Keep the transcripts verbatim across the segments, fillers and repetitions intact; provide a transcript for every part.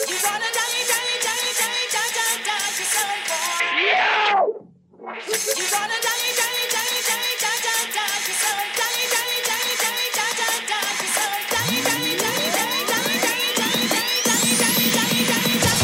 You wanna die, die, die, die, die, die, die yourself, boy. You wanna die, die, die, die, die, die, die yourself. Die, die, die, die, die, die, die yourself. Die, die, die, die, die, die, die, die, die, die, die, die, die.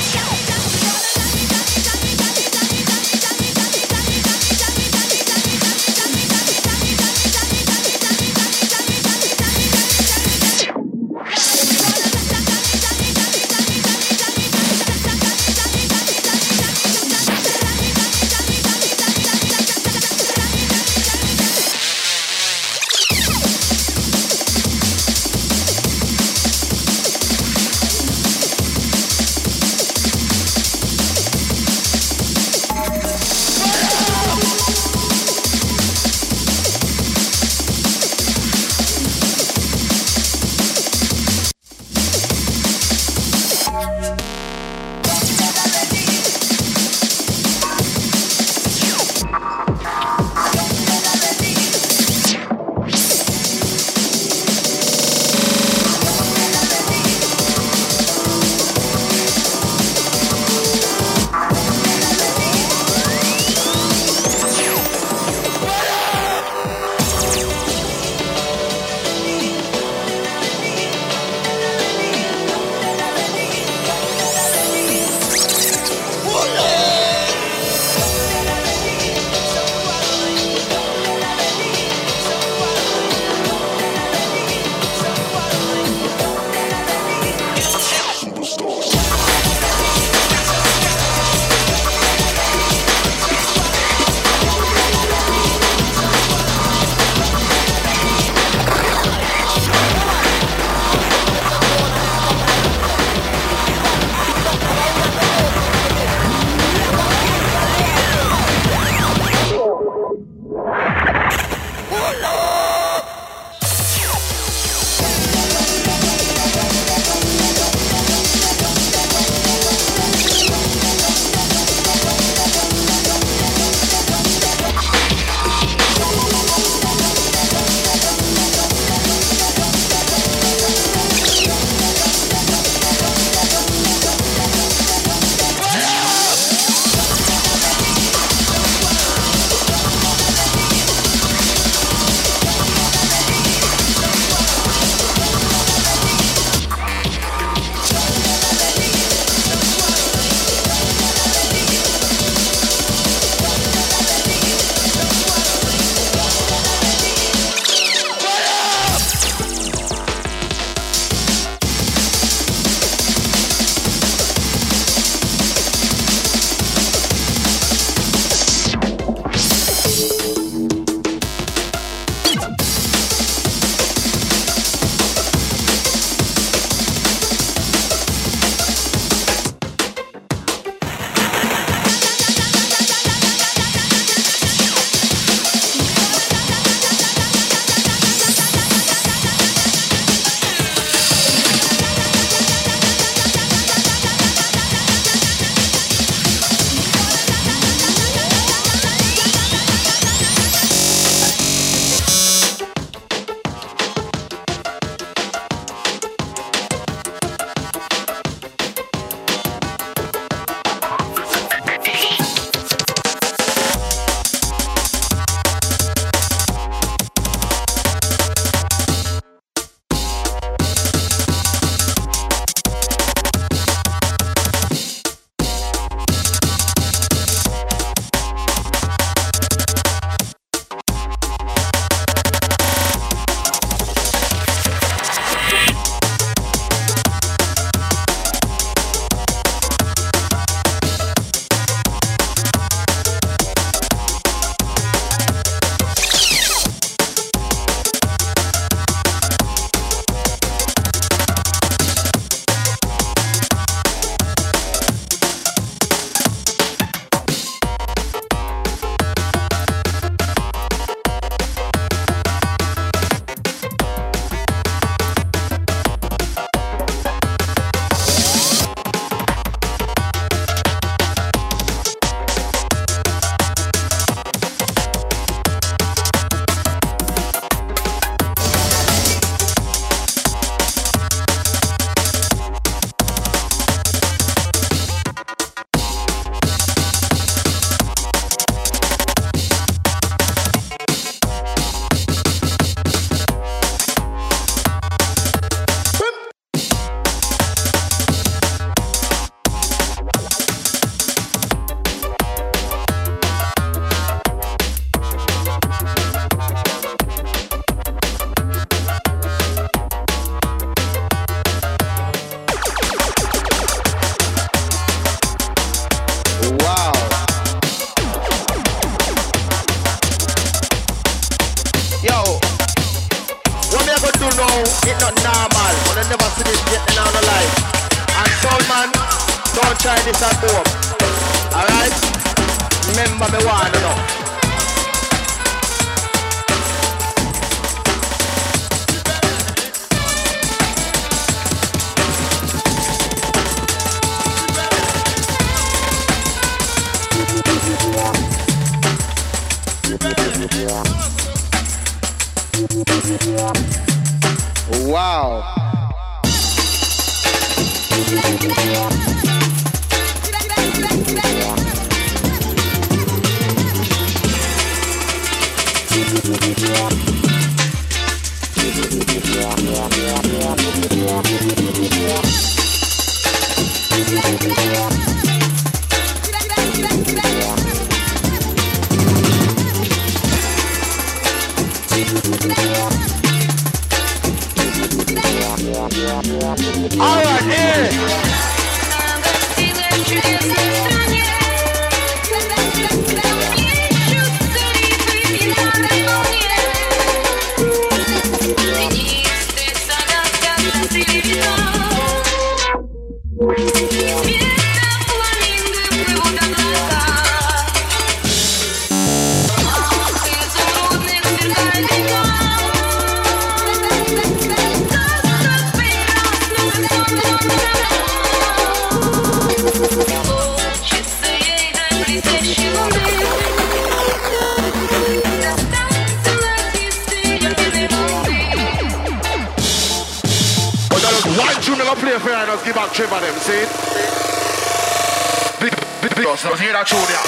it's not normal. But I never see this yet in our life. And soul man, don't try this at home. Alright? Remember me one, you know. Wow. Alright, yeah. Play for and just give back three of them, see? Big, big, big, let's hear that tune, yeah.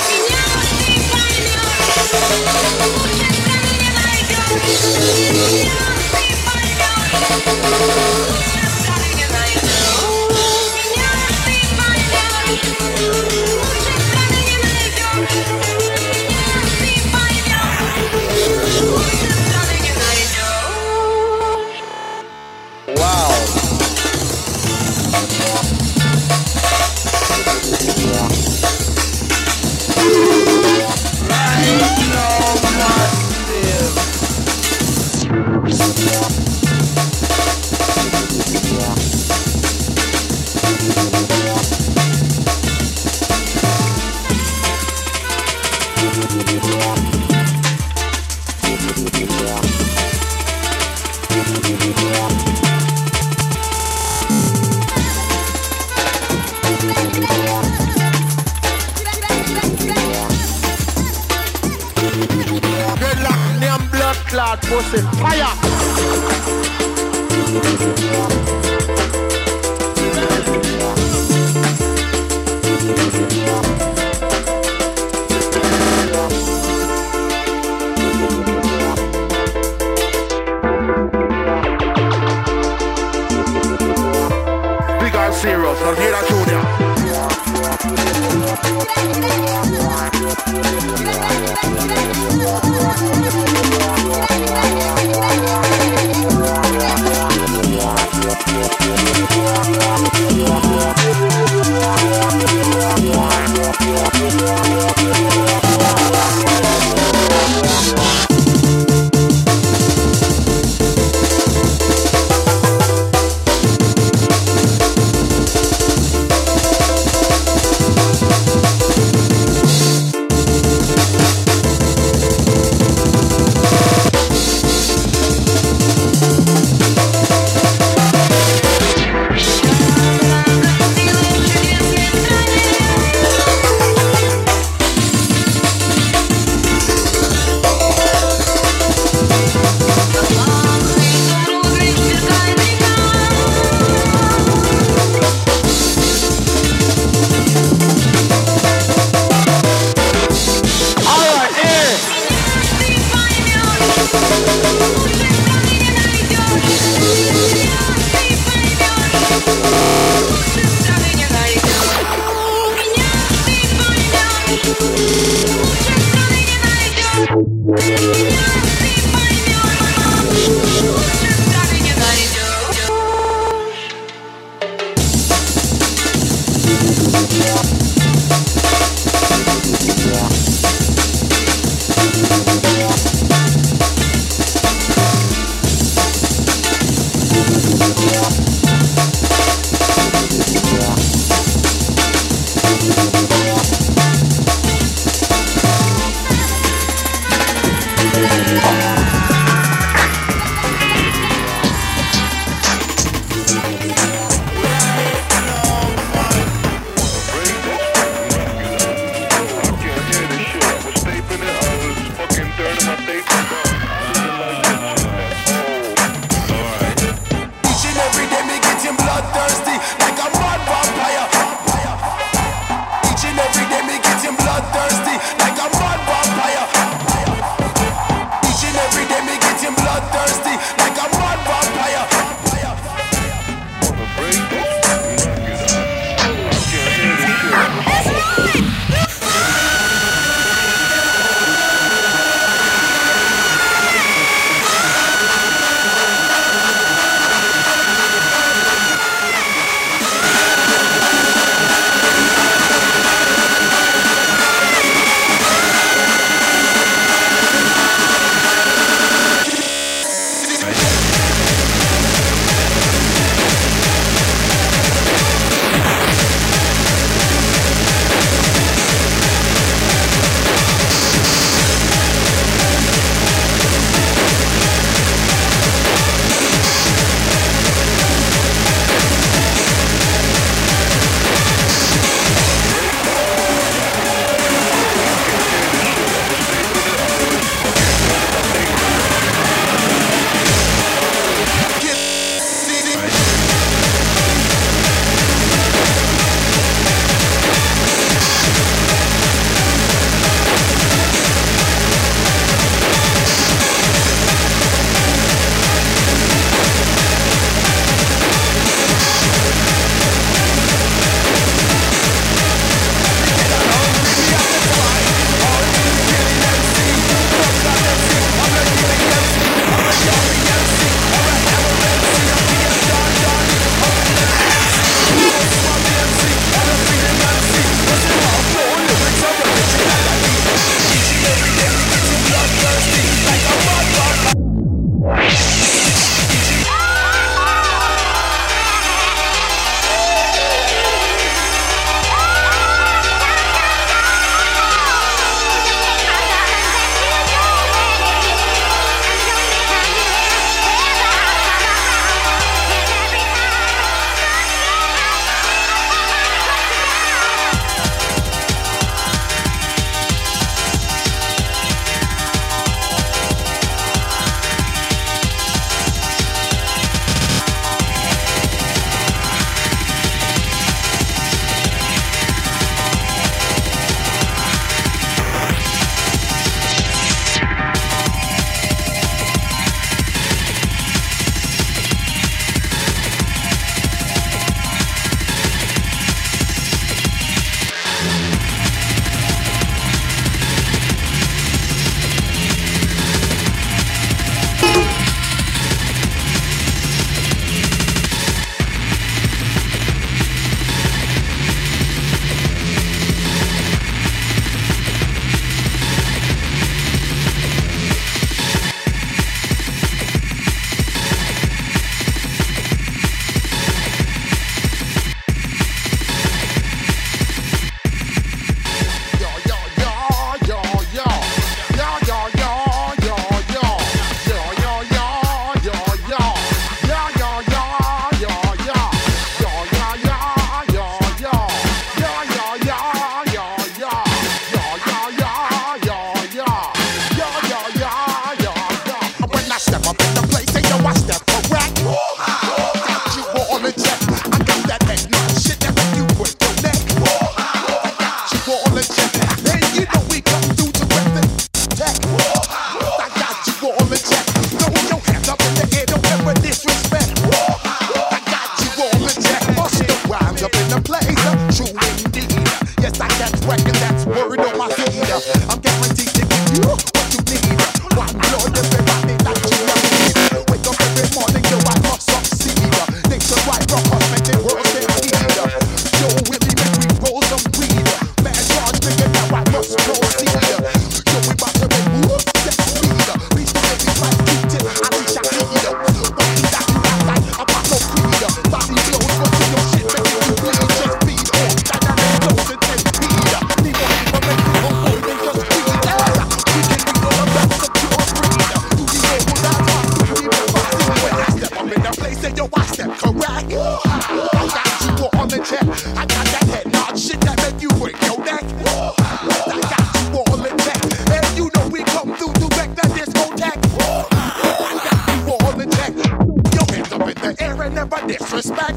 Lord pussy fire. Big and serious, I'll hear that tune, yeah. say yo, I step correct. I got you all in check. I got that head nod shit that make you break your neck. I got you all in check. And you know we come through to wreck that discotheque. I got you all in check. Your hands up in the air and never disrespect.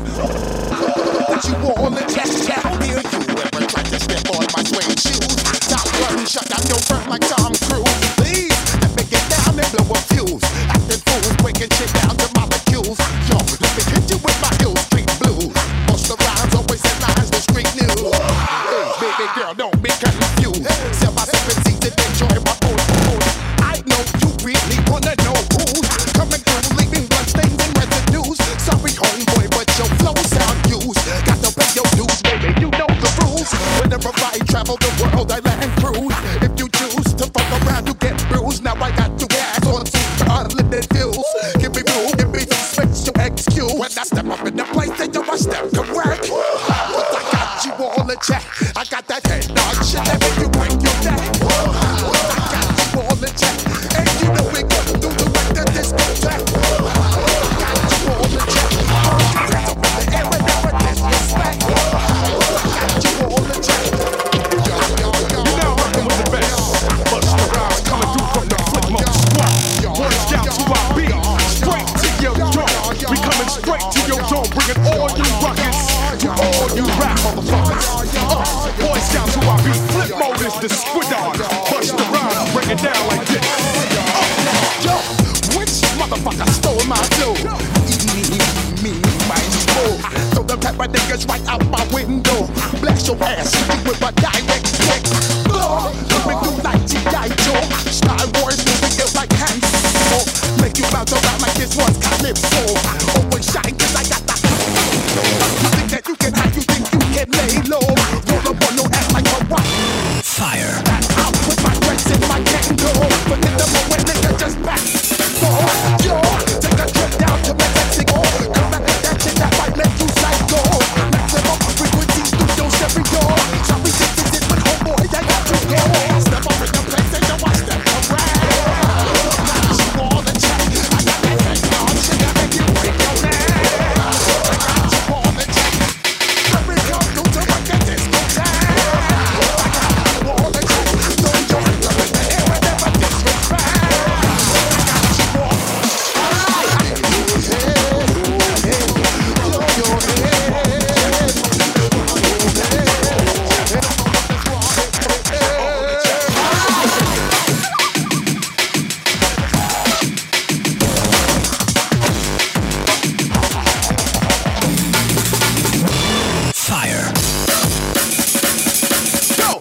Got you all in check. Yeah, hear you ever try to step on my suede shoes? Top gun, shut down your front like Tom Cruise. Please, let me get down and blow a fuse. Acting fools, breaking shit down to molecules. Yo, let me hit you with my Hill Street blues. Most of the rhymes always headlines the street news. Hey, baby girl, don't be confused. Sell myself in season, enjoy my food. I know you really wanna know who's coming through, leaving bloodstains and residues. Sorry, homeboy, but your flow sound used. Got to pay your dues, baby, you know the rules. Whenever I travel the world, I land cruise. If you choose to fuck around, you get bruised. Now I got to gas on some unlimited views. Give me room, give me some space, your excuse. When I step up in the place, then you must step correct. But I got you all in check. I got that head nod shit that make you break your neck. I got you all in check. And you know we go through the way that this goes back. I got you all in check. Hands up in the air and never disrespect. I got you all in check. Yo, yo, yo. You're now rocking with the best. Bust the rhymes coming through from the flip mode squad. Boy Scouts who I be. Straight to your dome. We coming straight to your dome. Bringing all you rockets to all you rap motherfuckers. Uh, Boy Scouts who I be. Flip mode is the squid on. Bust the rhymes, bring it down like this. Yo, which motherfucker stole my dough? Me, me, my soul. Throw them type of niggas right out my window. Blast your ass with my direct stick. Blow, coming through like G I Joe. Star Wars moving it like Han Solo. Make you bounce around like this one's Calypso. Always shine cause I got that. You think that you can hide, you think you can lay low. Roll up on no ass like a rock. Fire. Out with my dreads in my Kango. Forget the moment, nigga, just back. So, yo, take a trip down to Mexico. Come back with that shit that might make you psycho. Maximum frequency studio stereo. Shall we take this in with homeboy? I got to go. Step up in the place and you watch them around. Got you all in check. I got that head on shit that make you break your neck. I got you all in check. Let me come through to rock that disco time. I got you all in check. Throw your hands up in the air and never disrespect. Fire. Go!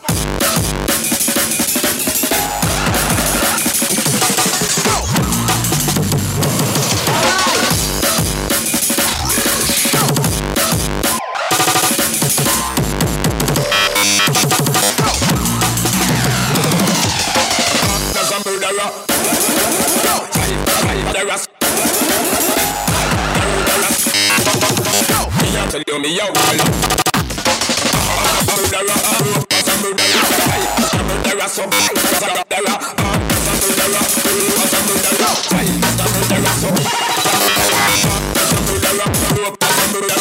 There's a murderer. Murderer. Me a tell you me a wild. Murderer. There's a murderer. There's a murderer. So there's a murderer. There's a murderer. There's a murderer. There's a murderer. So there's a murderer. There's a murderer.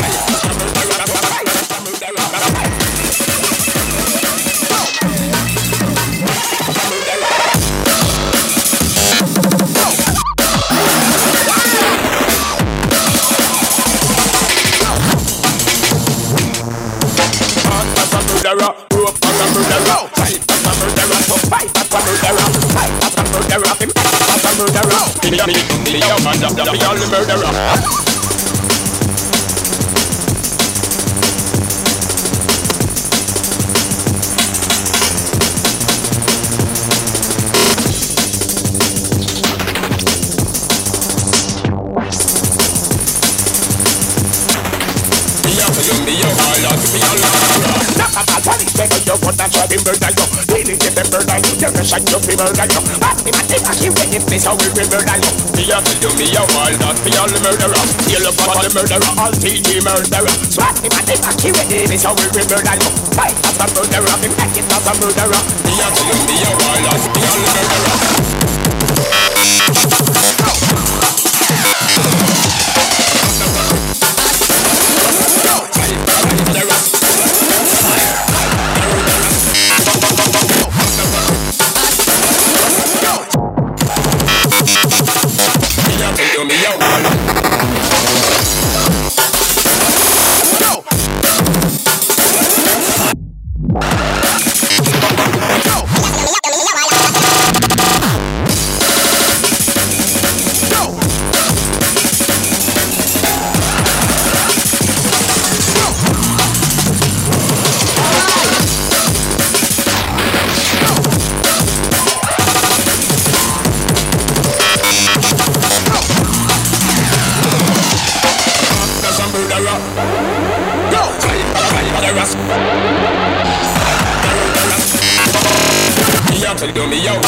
Murderer, rope as a murderer, fight as a murderer, so fight as a murderer, fight as a murderer, fight as a murderer. Me, me, me, me, yo, man, me, me, all the murderer. You want to try to murder you. Dealing with them murder you. You're a shot you fi murder you. But me not think I can win if this how we will murder you. Me a tell you me a wild dog. Me all the murderer. Steal up all the murderer. All T G murderer. So what me not think I can win if this how we will murder you. Fight as a murderer. Me make it as a murderer. Me a tell you me a wild dog. Me all the murderer. do me yo. Do me yo,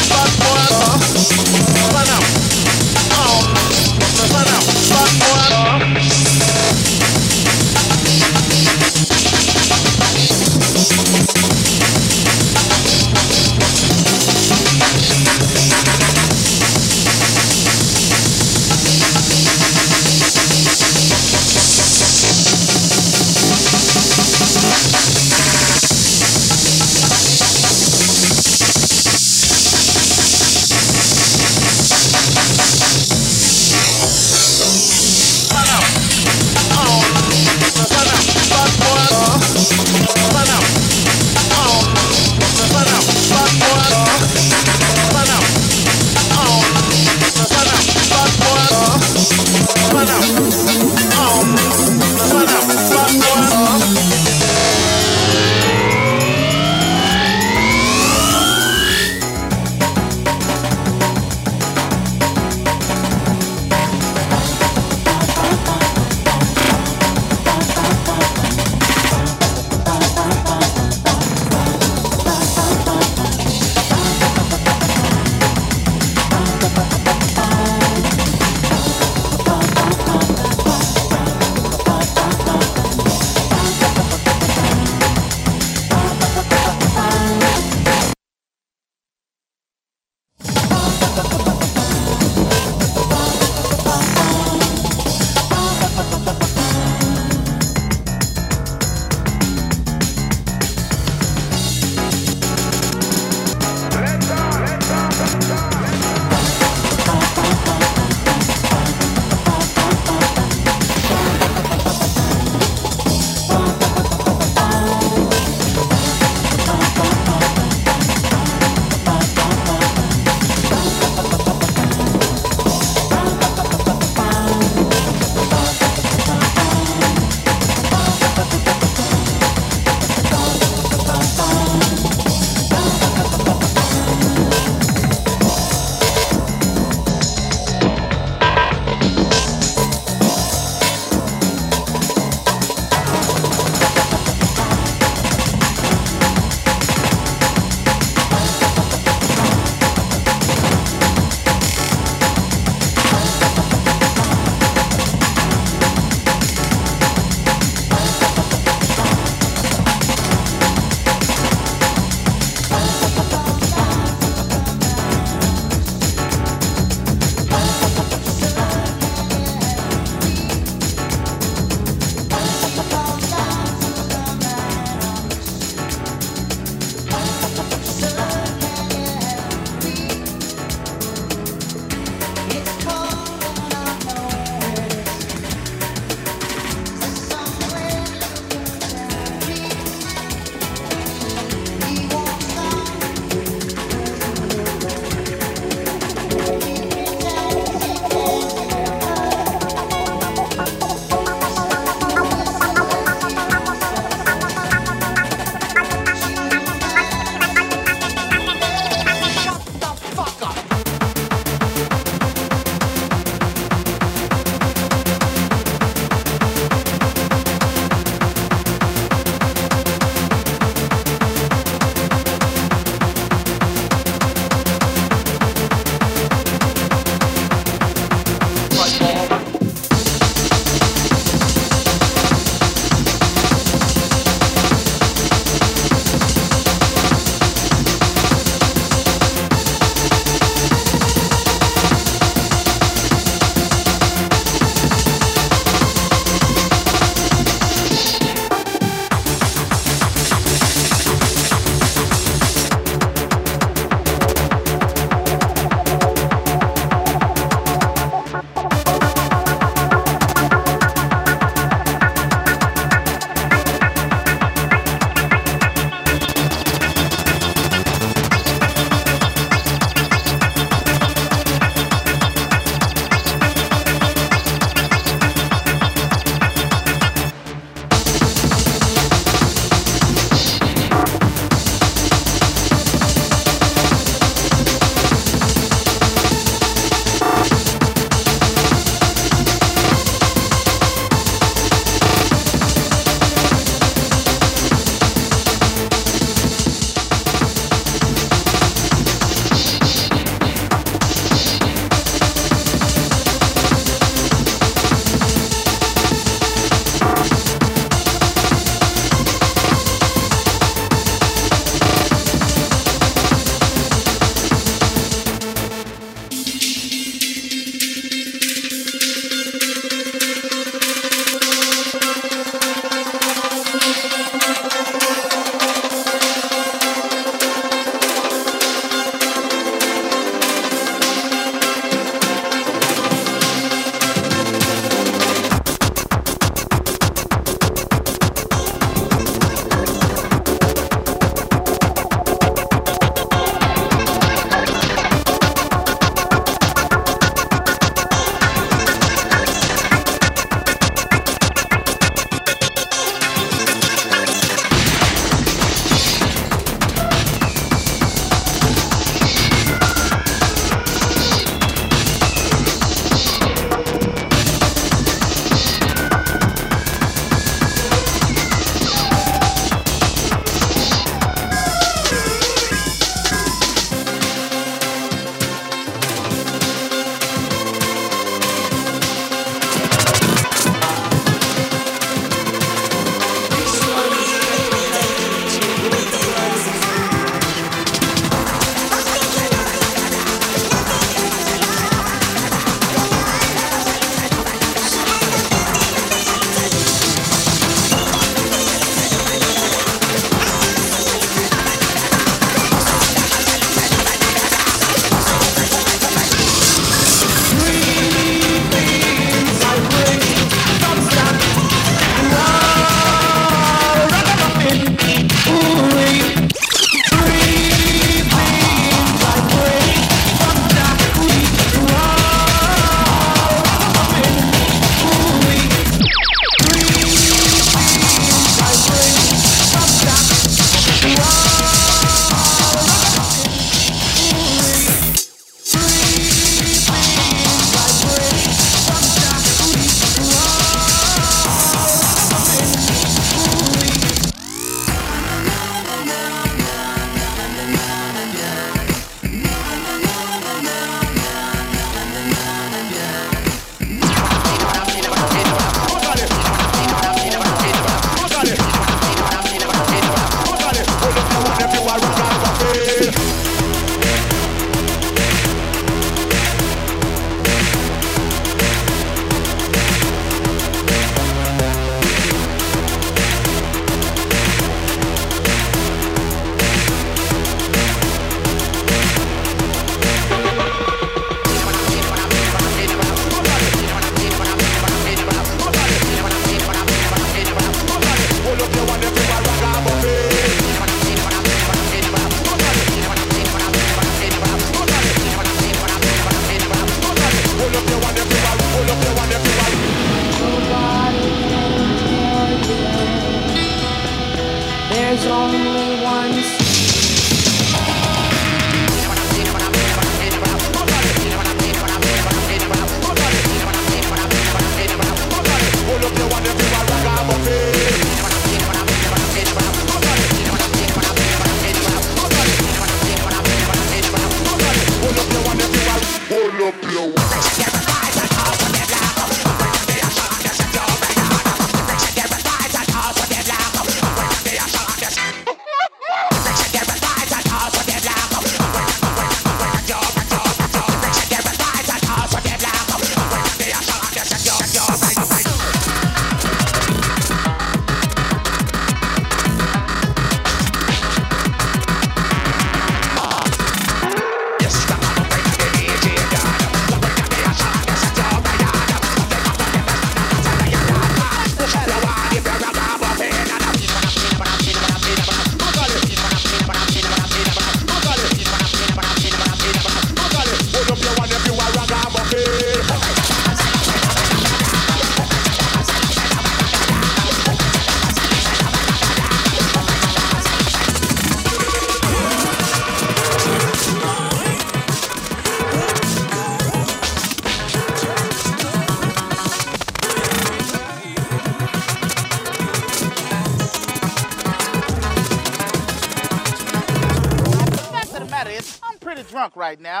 right now.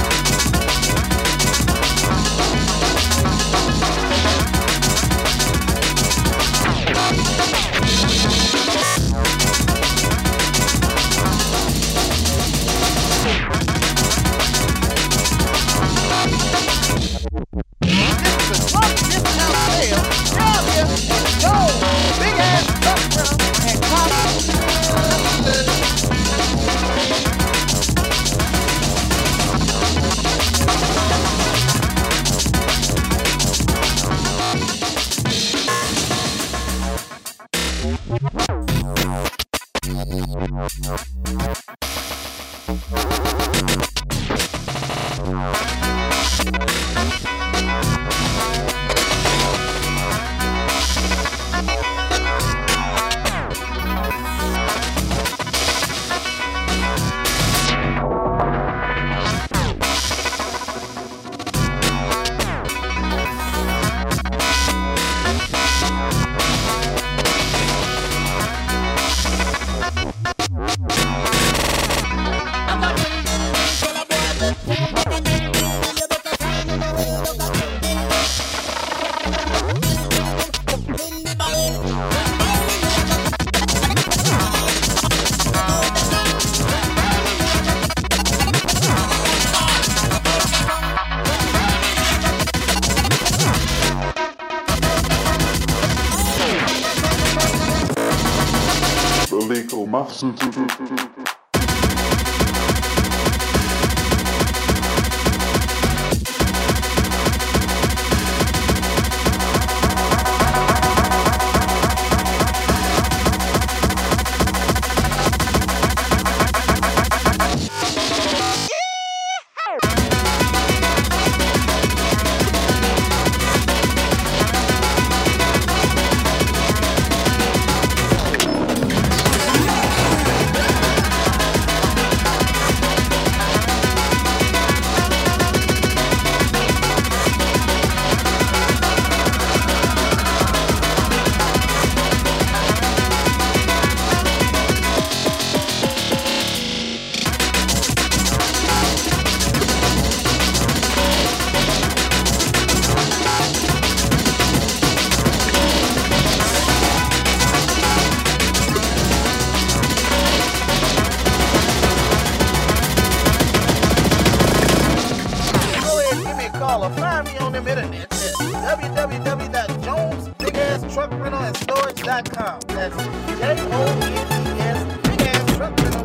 Find me on them internet at w w w dot jones big ass truck rental and storage dot com. That's J O N E S Big Ass Truck Rental.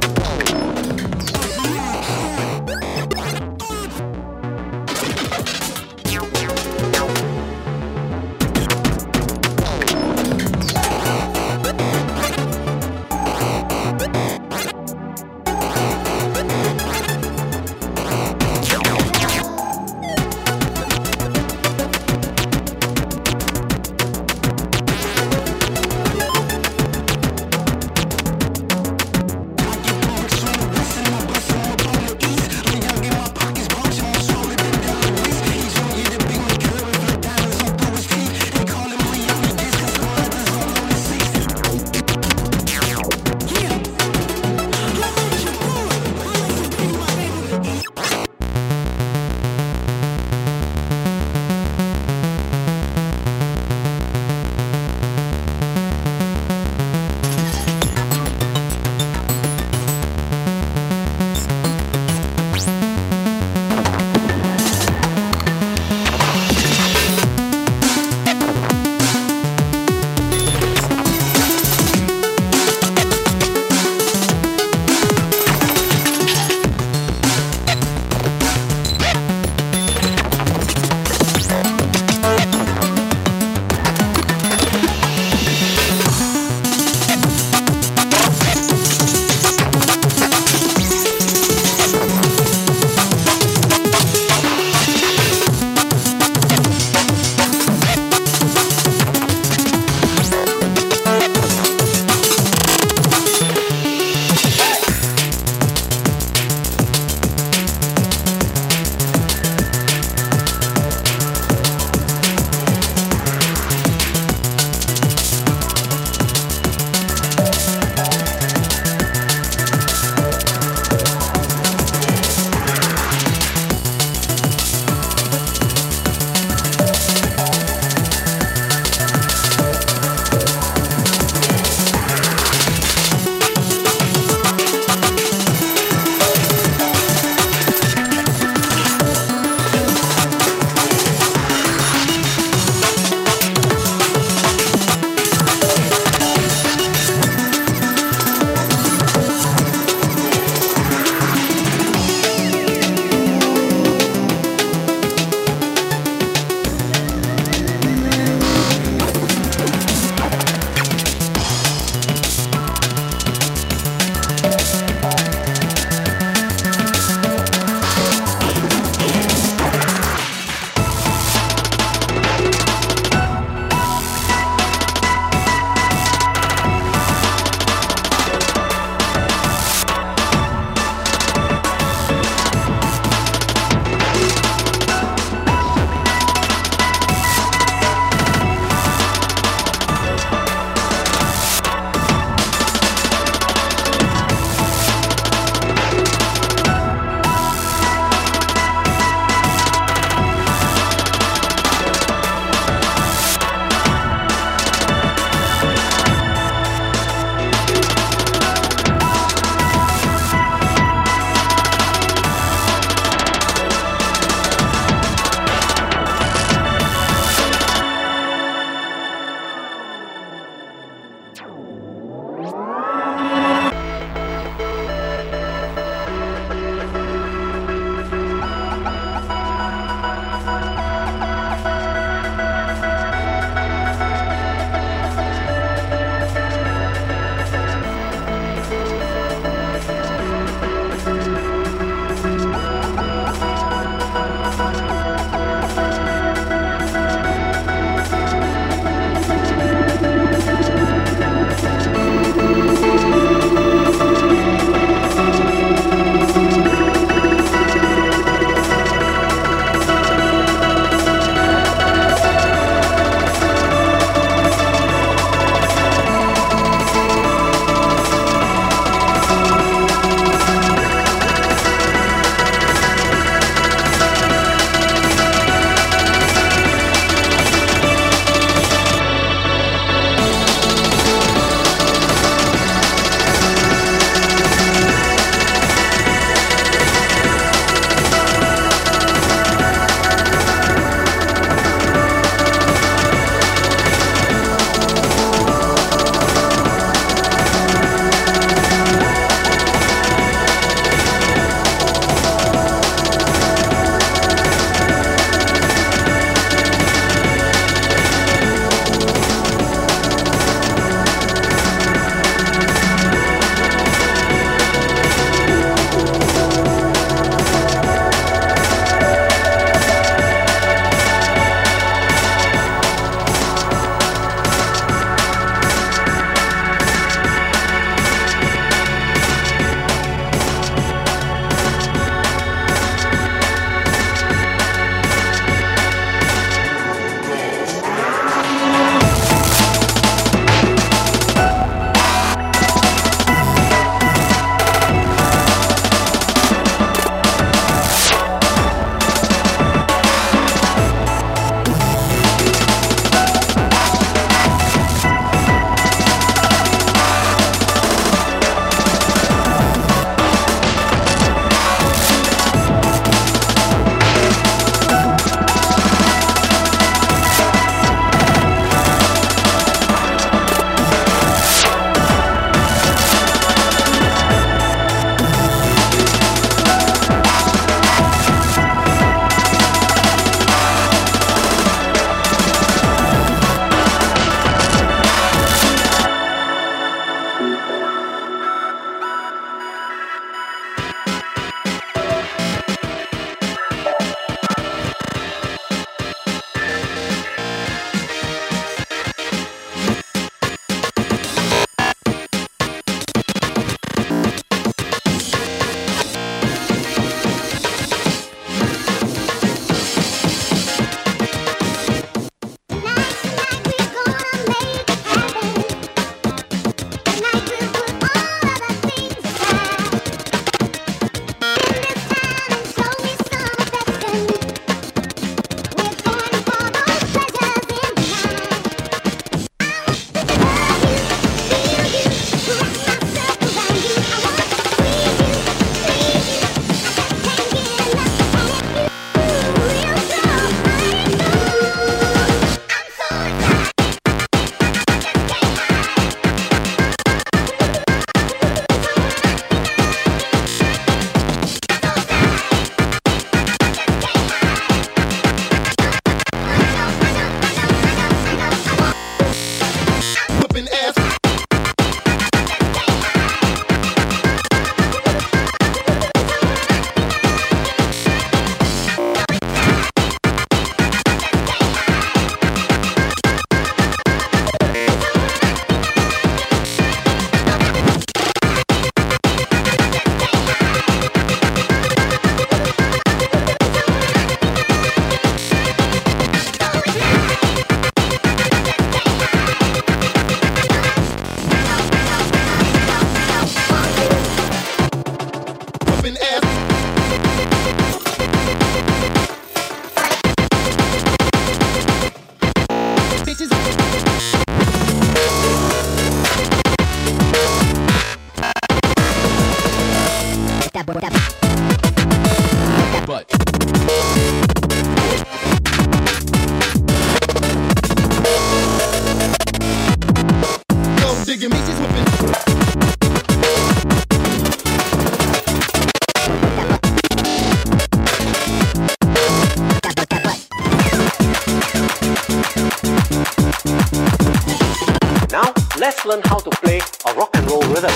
let's learn how to play a rock and roll rhythm.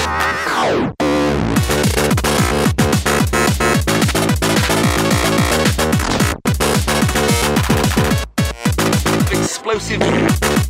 Explosive.